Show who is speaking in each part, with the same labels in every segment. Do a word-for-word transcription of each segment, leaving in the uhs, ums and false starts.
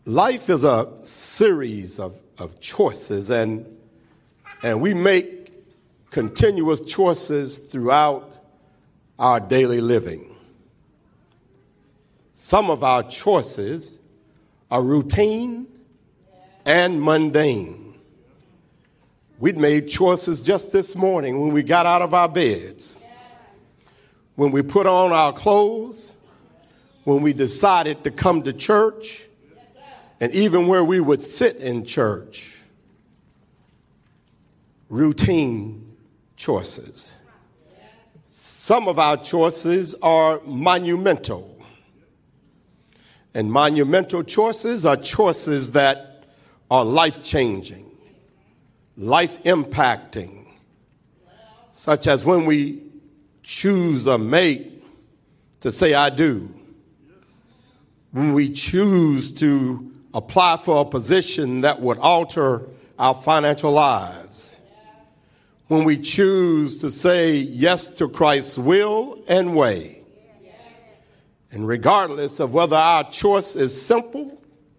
Speaker 1: Life is a series of, of choices, and, and we make continuous choices throughout our daily living. Some of our choices are routine and mundane. We'd made choices just this morning when we got out of our beds, when we put on our clothes, when we decided to come to church, and even where we would sit in church. Routine choices. Some of our choices are monumental. And monumental choices are choices that are life-changing, life-impacting, such as when we choose a mate to say, I do. When we choose to apply for a position that would alter our financial lives. When we choose to say yes to Christ's will and way. And regardless of whether our choice is simple,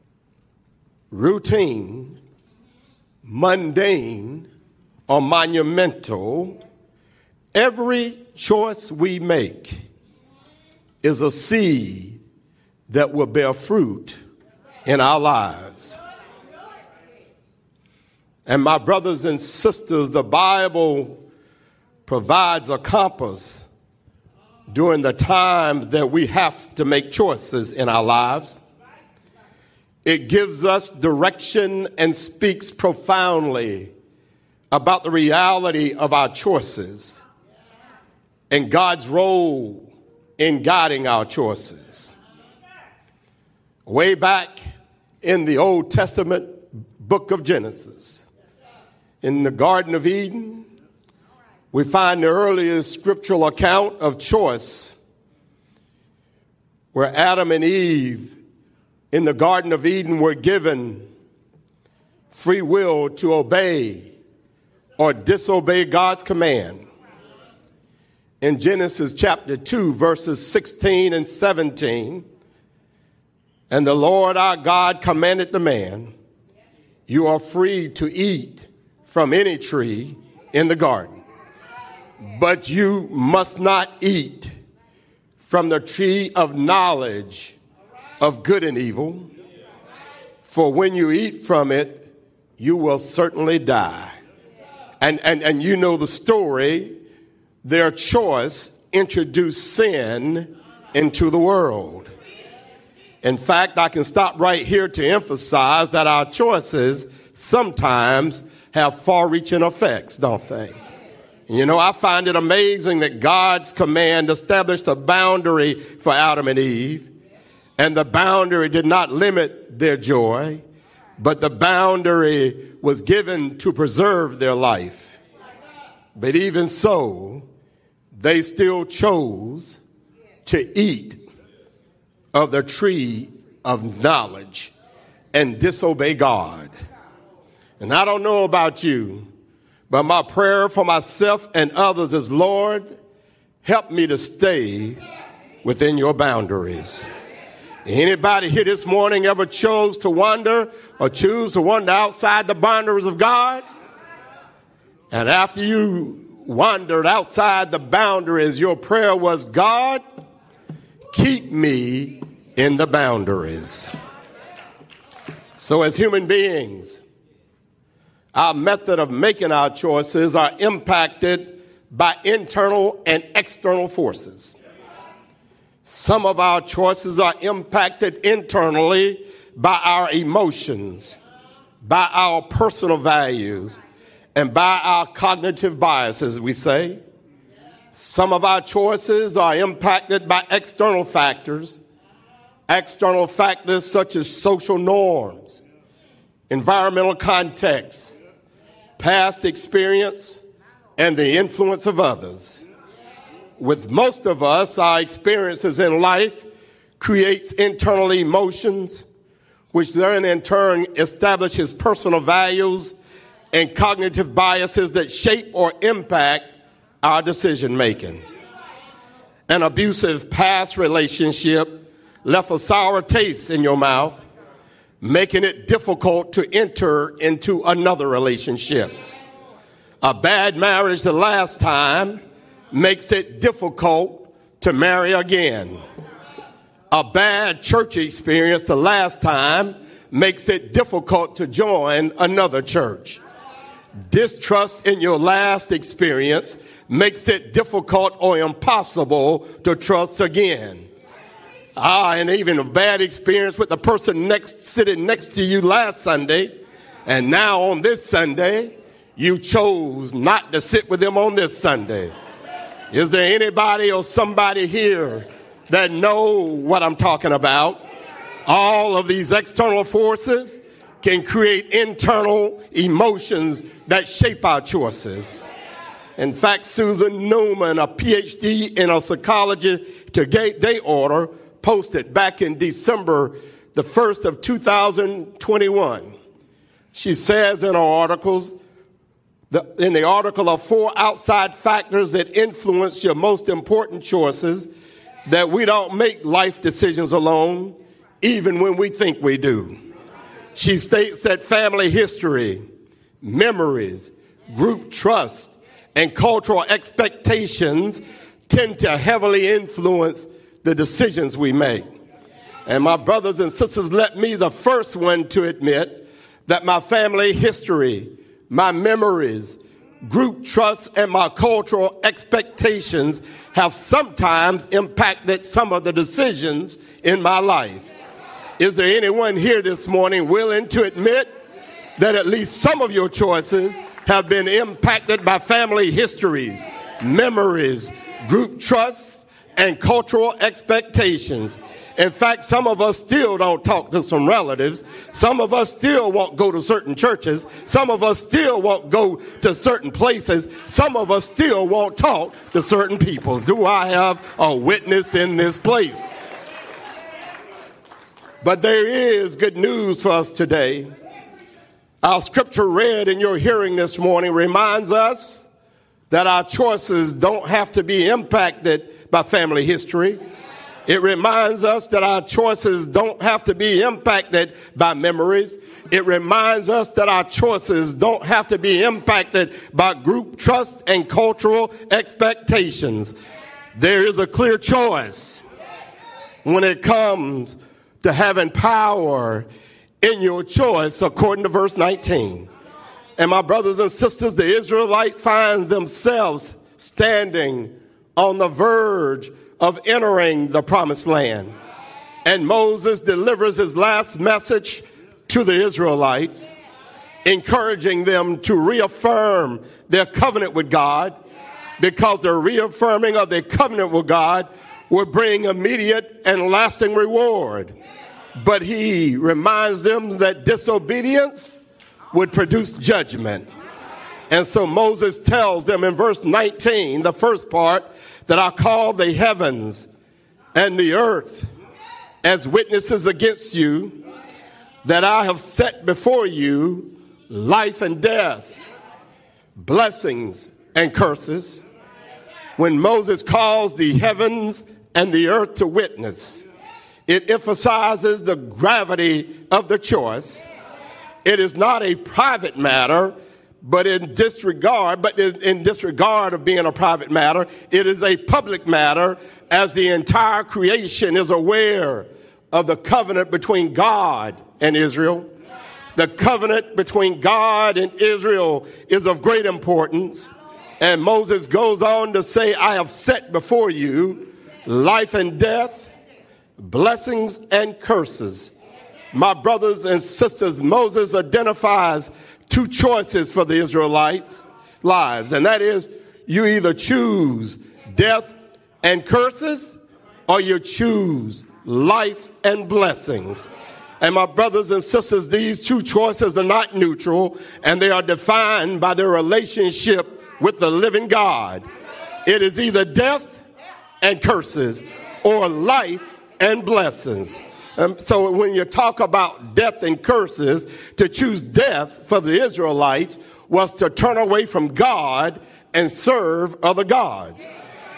Speaker 1: routine, mundane, or monumental, every choice we make is a seed that will bear fruit in our lives. And my brothers and sisters, the Bible provides a compass during the times that we have to make choices in our lives. It gives us direction and speaks profoundly about the reality of our choices and God's role in guiding our choices. Way back in the Old Testament book of Genesis, in the Garden of Eden, we find the earliest scriptural account of choice where Adam and Eve in the Garden of Eden were given free will to obey or disobey God's command. In Genesis chapter two, verses sixteen and seventeen, and the Lord our God commanded the man, you are free to eat from any tree in the garden, but you must not eat from the tree of knowledge of good and evil, for when you eat from it, you will certainly die. And, and, and you know the story. Their choice introduced sin into the world. In fact, I can stop right here to emphasize that our choices sometimes have far-reaching effects, don't they? You know, I find it amazing that God's command established a boundary for Adam and Eve, and the boundary did not limit their joy, but the boundary was given to preserve their life. But even so, they still chose to eat of the tree of knowledge and disobey God. And I don't know about you, but my prayer for myself and others is, Lord, help me to stay within your boundaries. Anybody here this morning ever chose to wander or choose to wander outside the boundaries of God? And after you wandered outside the boundaries, your prayer was, God, keep me in the boundaries. So as human beings, our method of making our choices are impacted by internal and external forces. Some of our choices are impacted internally by our emotions, by our personal values, and by our cognitive biases, we say. Some of our choices are impacted by external factors, external factors such as social norms, environmental context, past experience, and the influence of others. With most of us, our experiences in life creates internal emotions, which then in turn establishes personal values and cognitive biases that shape or impact our decision making. An abusive past relationship left a sour taste in your mouth, making it difficult to enter into another relationship. A bad marriage the last time makes it difficult to marry again. A bad church experience the last time makes it difficult to join another church. Distrust in your last experience makes it difficult or impossible to trust again. Ah, and even a bad experience with the person next sitting next to you last Sunday, and now on this Sunday, you chose not to sit with them on this Sunday. Is there anybody or somebody here that know what I'm talking about? All of these external forces can create internal emotions that shape our choices. In fact, Susan Newman, a P H D in a psychology today order, posted back in December the first of two thousand twenty-one. She says in her articles, the, in the article of four outside factors that influence your most important choices, that we don't make life decisions alone, even when we think we do. She states that family history, memories, group trust, and cultural expectations tend to heavily influence the decisions we make. And my brothers and sisters, let me the first one to admit that my family history, my memories, group trust, and my cultural expectations have sometimes impacted some of the decisions in my life. Is there anyone here this morning willing to admit that at least some of your choices have been impacted by family histories, memories, group trusts, and cultural expectations? In fact, some of us still don't talk to some relatives. Some of us still won't go to certain churches. Some of us still won't go to certain places. Some of us still won't talk to certain peoples. Do I have a witness in this place? But there is good news for us today. Our scripture read in your hearing this morning reminds us that our choices don't have to be impacted by family history. It reminds us that our choices don't have to be impacted by memories. It reminds us that our choices don't have to be impacted by group trust and cultural expectations. There is a clear choice when it comes to having power in your choice, according to verse nineteen. And my brothers and sisters, the Israelites find themselves standing on the verge of entering the promised land. And Moses delivers his last message to the Israelites, encouraging them to reaffirm their covenant with God, because the reaffirming of their covenant with God would bring immediate and lasting reward. But he reminds them that disobedience would produce judgment. And so Moses tells them in verse nineteen, the first part, that I call the heavens and the earth as witnesses against you, that I have set before you life and death, blessings and curses. When Moses calls the heavens and the earth to witness, it emphasizes the gravity of the choice. It is not a private matter, but in disregard, but in disregard of being a private matter, it is a public matter, as the entire creation is aware of the covenant between God and Israel. The covenant between God and Israel is of great importance. And Moses goes on to say, I have set before you life and death, blessings and curses. My brothers and sisters, Moses identifies two choices for the Israelites' lives, and that is, you either choose death and curses, or you choose life and blessings. And my brothers and sisters, these two choices are not neutral, and they are defined by their relationship with the living God. It is either death and curses, or life and blessings. Um, so when you talk about death and curses, to choose death for the Israelites was to turn away from God and serve other gods.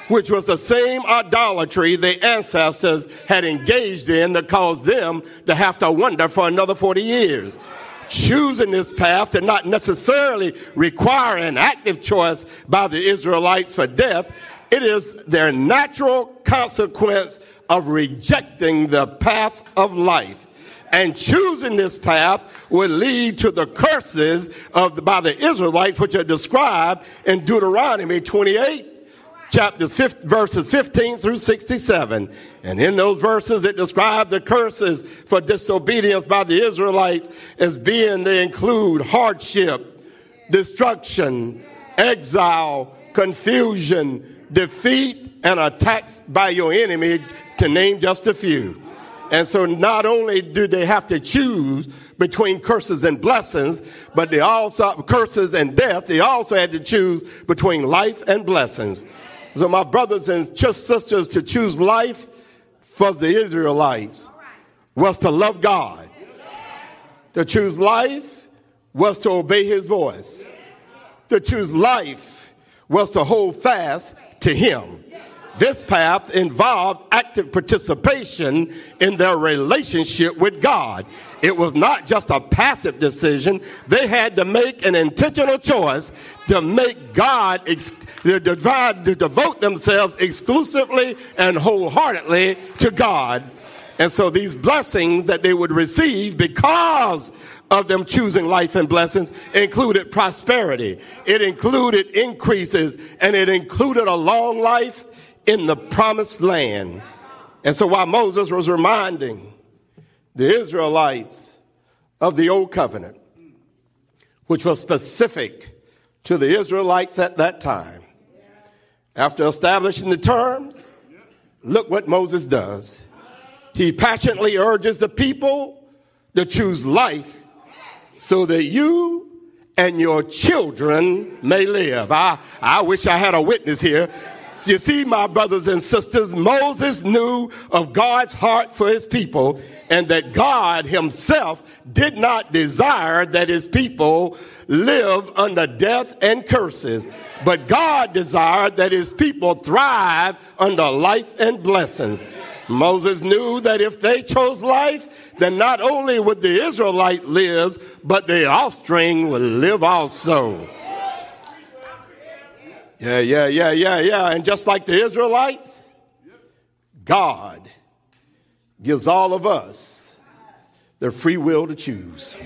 Speaker 1: which was the same idolatry the ancestors had engaged in that caused them to have to wander for another forty years. Choosing this path did not necessarily require an active choice by the Israelites for death. It is their natural consequence of rejecting the path of life. And choosing this path would lead to the curses of the, by the Israelites, which are described in Deuteronomy twenty-eight, chapters verses fifteen through sixty-seven. And in those verses, it describes the curses for disobedience by the Israelites as being, they include hardship, destruction, exile, confusion, defeat, and attacks by your enemy, to name just a few. And so not only do they have to choose between curses and blessings, but they also, curses and death, they also had to choose between life and blessings. So my brothers and sisters, to choose life for the Israelites was to love God. To choose life was to obey his voice. To choose life was to hold fast to him. This path involved active participation in their relationship with God. It was not just a passive decision. They had to make an intentional choice to make God, ex- to, divide, to devote themselves exclusively and wholeheartedly to God. And so these blessings that they would receive because of them choosing life and blessings included prosperity. It included increases, and it included a long life in the promised land. And so while Moses was reminding the Israelites of the old covenant, which was specific to the Israelites at that time, after establishing the terms, look what Moses does. He passionately urges the people to choose life so that you and your children may live. I, I wish I had a witness here. You see, my brothers and sisters, Moses knew of God's heart for his people, and that God himself did not desire that his people live under death and curses. But God desired that his people thrive under life and blessings. Moses knew that if they chose life, then not only would the Israelite live, but their offspring would live also. Yeah, yeah, yeah, yeah, yeah. And just like the Israelites, God gives all of us the free will to choose.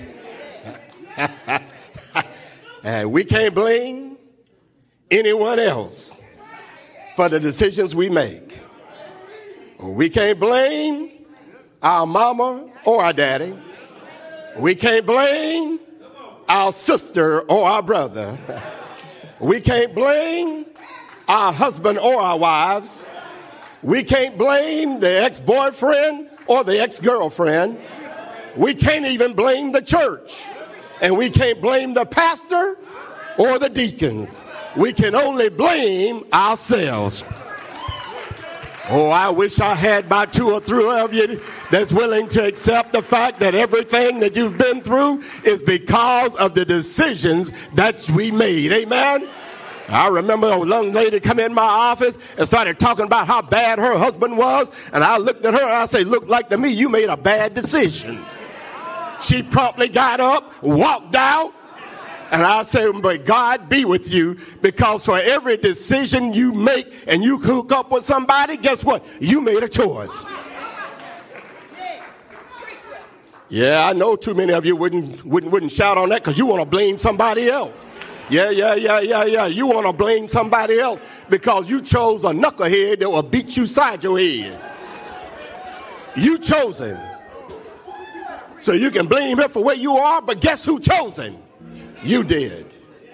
Speaker 1: And we can't blame anyone else for the decisions we make. We can't blame our mama or our daddy. We can't blame our sister or our brother. We can't blame our husband or our wives. We can't blame the ex-boyfriend or the ex-girlfriend. We can't even blame the church. And we can't blame the pastor or the deacons. We can only blame ourselves. Oh, I wish I had about two or three of you that's willing to accept the fact that everything that you've been through is because of the decisions that we made. Amen? I remember a young lady come in my office and started talking about how bad her husband was. And I looked at her and I said, look like to me, you made a bad decision. She promptly got up, walked out. And I say, but God be with you, because for every decision you make and you hook up with somebody, guess what? You made a choice. Yeah, I know too many of you wouldn't wouldn't wouldn't shout on that because you want to blame somebody else. Yeah, yeah, yeah, yeah, yeah. You want to blame somebody else because you chose a knucklehead that will beat you side your head. You chose him. So you can blame him for where you are, but guess who chose him? You did.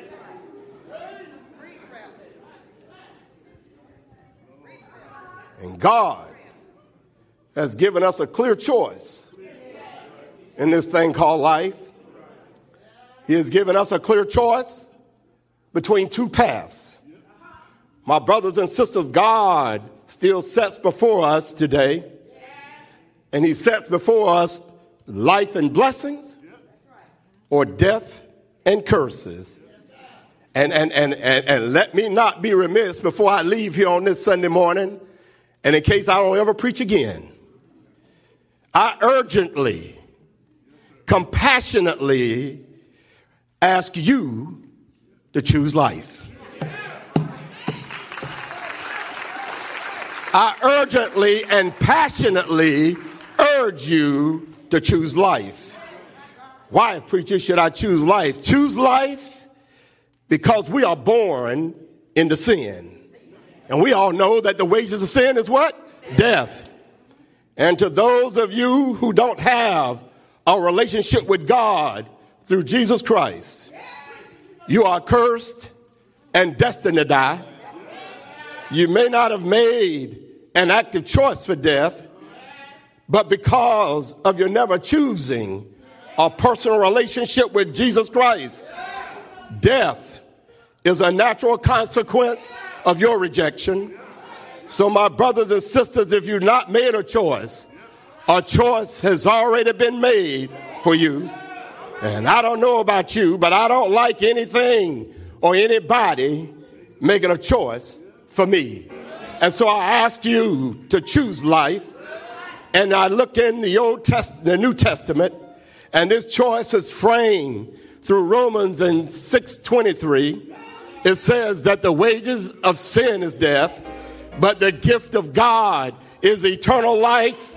Speaker 1: And God has given us a clear choice in this thing called life. He has given us a clear choice between two paths. My brothers and sisters, God still sets before us today, and he sets before us life and blessings or death and curses. And, and, and, and, and let me not be remiss before I leave here on this Sunday morning, and in case I don't ever preach again, I urgently, compassionately ask you to choose life. I urgently and passionately urge you to choose life. Why, preacher, should I choose life? Choose life because we are born into sin. And we all know that the wages of sin is what? Death. And to those of you who don't have a relationship with God through Jesus Christ, you are cursed and destined to die. You may not have made an active choice for death, but because of your never choosing a personal relationship with Jesus Christ, death is a natural consequence of your rejection. So my brothers and sisters, if you've not made a choice, a choice has already been made for you. And I don't know about you, but I don't like anything or anybody making a choice for me. And so I ask you to choose life. And I look in the Old Test, the New Testament, and this choice is framed through Romans and six twenty-three. It says that the wages of sin is death, but the gift of God is eternal life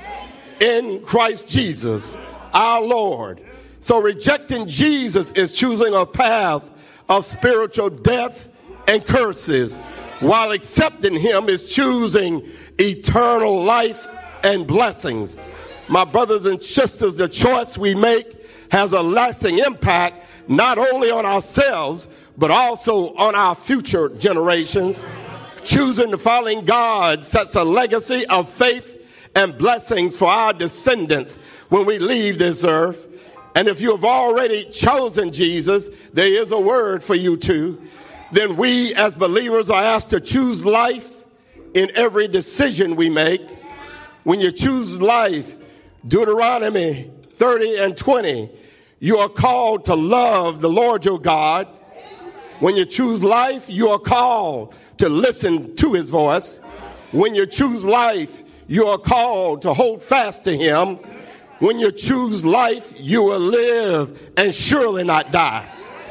Speaker 1: in Christ Jesus, our Lord. So rejecting Jesus is choosing a path of spiritual death and curses, while accepting him is choosing eternal life and blessings. My brothers and sisters, the choice we make has a lasting impact not only on ourselves, but also on our future generations. Choosing to follow God sets a legacy of faith and blessings for our descendants when we leave this earth. And if you have already chosen Jesus, there is a word for you too. Then we as believers are asked to choose life in every decision we make. When you choose life, Deuteronomy thirty and twenty, you are called to love the Lord your God. When you choose life, you are called to listen to his voice. When you choose life, you are called to hold fast to him. When you choose life, you will live and surely not die.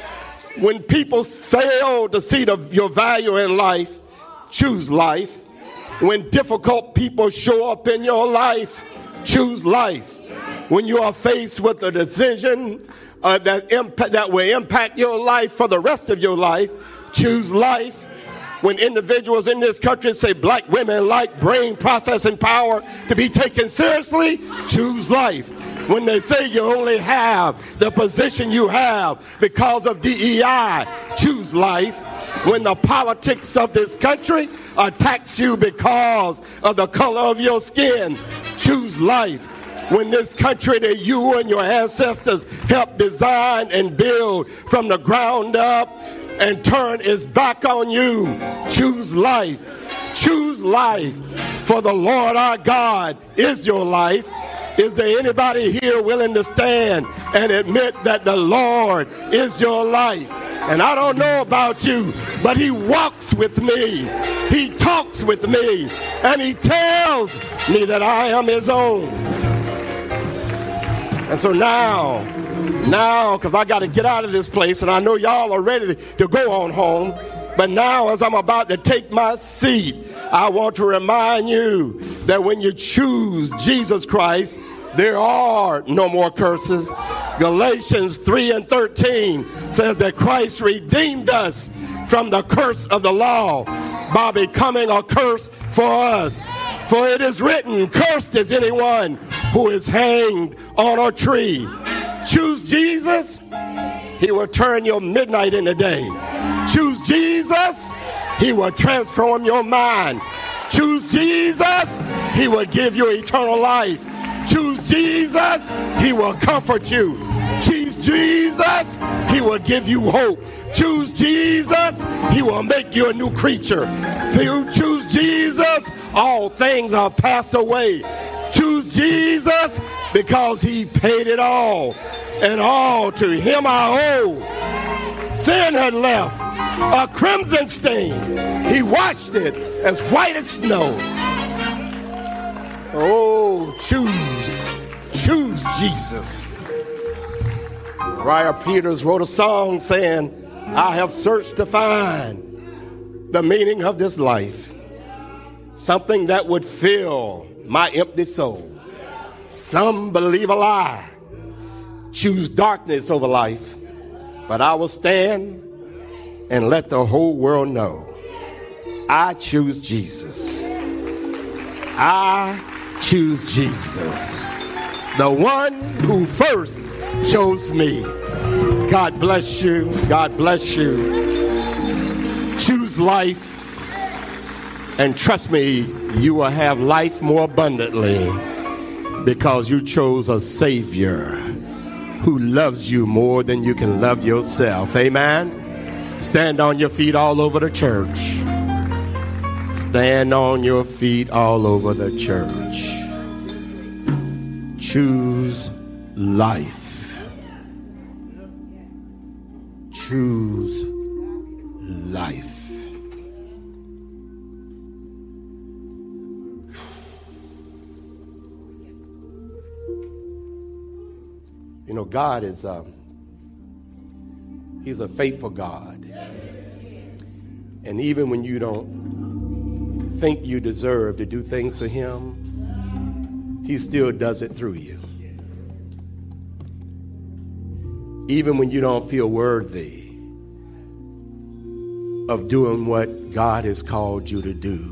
Speaker 1: When people fail to see the, your value in life, choose life. When difficult people show up in your life, choose life. When you are faced with a decision uh, that, impa- that will impact your life for the rest of your life, choose life. When individuals in this country say black women like brain processing power to be taken seriously, choose life. When they say you only have the position you have because of D E I, choose life. When the politics of this country attacks you because of the color of your skin, choose life. When this country that you and your ancestors helped design and build from the ground up and turn its back on you, choose life. Choose life, for the Lord our God is your life. Is there anybody here willing to stand and admit that the Lord is your life? And I don't know about you, but he walks with me, he talks with me, and he tells me that I am his own. And so now, now, because I got to get out of this place, and I know y'all are ready to go on home, but now as I'm about to take my seat, I want to remind you that when you choose Jesus Christ, there are no more curses. Galatians three and thirteen says that Christ redeemed us from the curse of the law by becoming a curse for us. For it is written, cursed is anyone who is hanged on a tree. Choose Jesus, he will turn your midnight into day. Choose Jesus, he will transform your mind. Choose Jesus, he will give you eternal life. Choose Jesus, he will comfort you. Choose Jesus, he will give you hope. Choose Jesus, he will make you a new creature. If you choose Jesus, all things are passed away. Choose Jesus because he paid it all, and all to him I owe. sin had left a crimson stain. He washed it as white as snow. Oh, choose, choose Jesus. Uriah Peters wrote a song saying, I have searched to find the meaning of this life, something that would fill my empty soul. Some believe a lie, choose darkness over life, but I will stand and let the whole world know I choose Jesus. I choose Jesus, the one who first chose me. God bless you. God bless you. Choose life, and trust me, you will have life more abundantly because you chose a Savior who loves you more than you can love yourself. Amen. Stand on your feet all over the church. Stand on your feet all over the church. Choose life. Choose life. You know, God is, um, He's a faithful God. And even when you don't think you deserve to do things for Him, He still does it through you. Even when you don't feel worthy of doing what God has called you to do,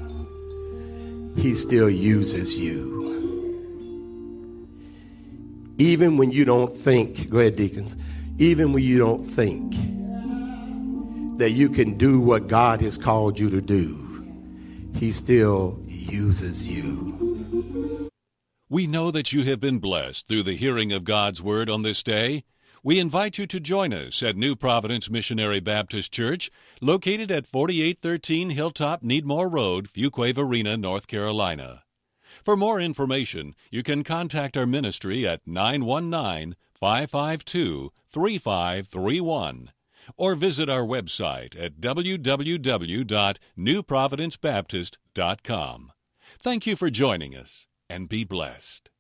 Speaker 1: He still uses you. Even when you don't think, go ahead, deacons, even when you don't think that you can do what God has called you to do, He still uses you.
Speaker 2: We know that you have been blessed through the hearing of God's Word on this day. We invite you to join us at New Providence Missionary Baptist Church, located at forty-eight thirteen Hilltop Needmore Road, Fuquay Arena, North Carolina. For more information, you can contact our ministry at nine one nine, five five two, three five three one or visit our website at w w w dot new providence baptist dot com. Thank you for joining us, and be blessed.